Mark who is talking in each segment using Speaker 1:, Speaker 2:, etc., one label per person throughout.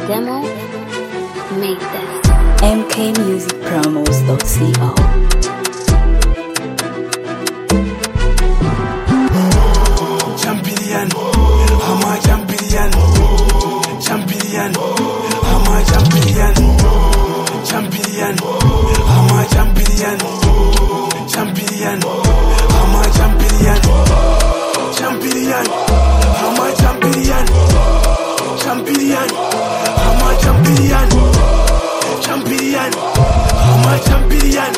Speaker 1: Demo, make that.
Speaker 2: mkmusicpromos.co.
Speaker 3: Champion, I'm a champion. Champion, I'm a champion. Champion, I'm a champion. Champion, I'm a champion. Champion, I'm a champion. Champion, I'm a champion. Champion, I'm a champion.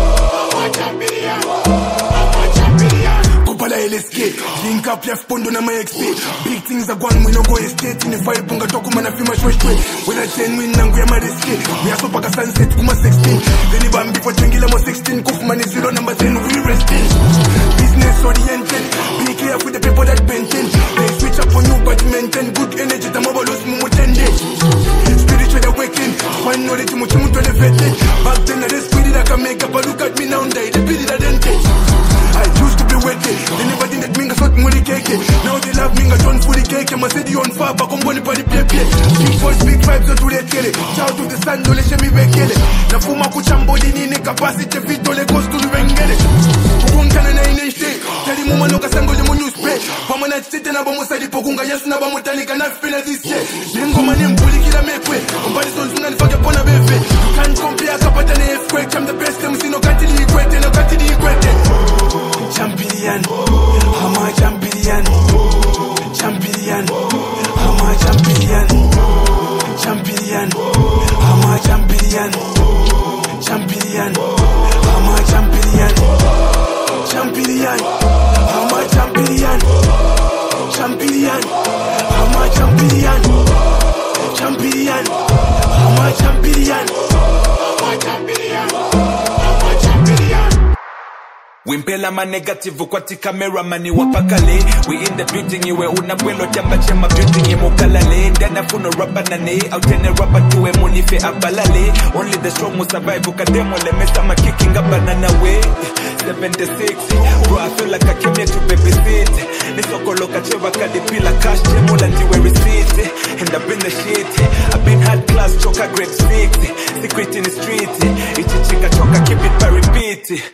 Speaker 3: LSK, link up left pondo na my XP. Big things are gone, we no go estate. In the fight, bunga talk man, I feel my shwe. When I 10 win, nangu ya mariske. We are so paka sunset, kuma 16. Then if I'm before Twingila mo 16, Kuf man is 0, number 10, we resting. Business oriented, be careful with the people that painting. They switch up on you, but maintain good energy. The mobile was mumu 10 days. Spiritual awakening, one knowledge, much to elevate. Back then, I just spirit I can make up, but look at me now, they did it, I didn't take. I used to be waiting. They never did that minga sort muri keke. Now they love minga don't fully cake. My city on fire, back on body party play. Big boys, big vibes, don't do that kill it. Shout to the sun, don't let me back kill it. Na fuma kuchambo dini capacity fit don't let goes to the rengele. Kukunkana na ineste. Tell mama no kasango le newspaper. Pama na tete na bamu sadi pokunga yes na bamu tanika na feel this year. Dengo mani mbuli kila mekwe. Mbali son suna nifake pona befe. Can't compare kapata na earthquake. I'm the best MC no kanti di equate. No kanti di equate. Champion, I'm a champion. Champion, I'm a champion. Champion, I'm a champion. Champion, I'm a champion. Champion, I'm a champion. Champion, I'm a champion. Champion, I'm a champion.
Speaker 4: Wimpela ma negative kwati camera mani wapakale. We in the building iwe unakwelo jamba chema building ye mokalale. Ndana funo rapa nane au tene rapa tuwe munife abalale. Only the strong will survive ukademo le mesa ma kicking up banana way. 76 bro I feel like I came here to babysit. Nisoko loka cheva kadipila cash chemola ndiwe receipt. And I've been the shit. I've been hard class choka grade 6. Secret in the street. Ichi chika choka keep it by repeat.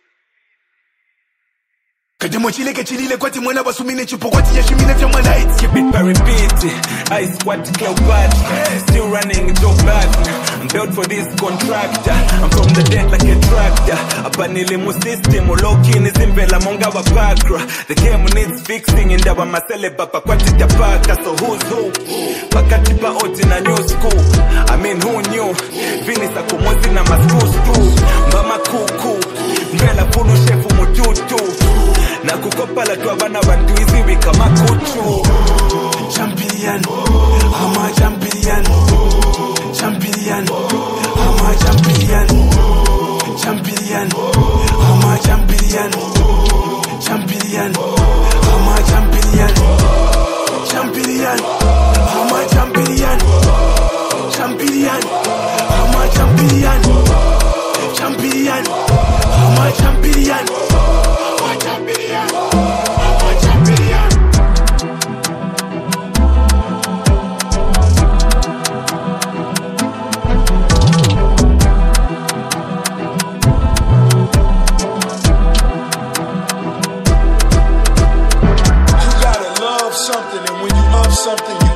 Speaker 3: Kademo chile ke chilile kwati mwana basumine chupo kwati yashimine vya lights.
Speaker 4: Keep it by repeat. I squat cloud bad. Still running job bad. I'm built for this contractor. I'm from the dead like a tractor. Abanile mu system loki ni zimbela monga wa pakra. The game needs fixing indawa masele bapa kwati tapaka. So who's who? Pakati pa oti na new school. I mean who knew? Vinisa kumozi na mascrew. Mbama kuku. Mbela punu shefu mututu. Na kukopala tu abana bantu hizi kama kuchu.
Speaker 3: Champion, I'm a champion. Champion, I'm a champion. Champion, I'm a champion. Champion, I'm a champion. Champion, I'm a champion. Champion, I'm a champion. Champion, I'm a champion.
Speaker 5: Something, and when you up something,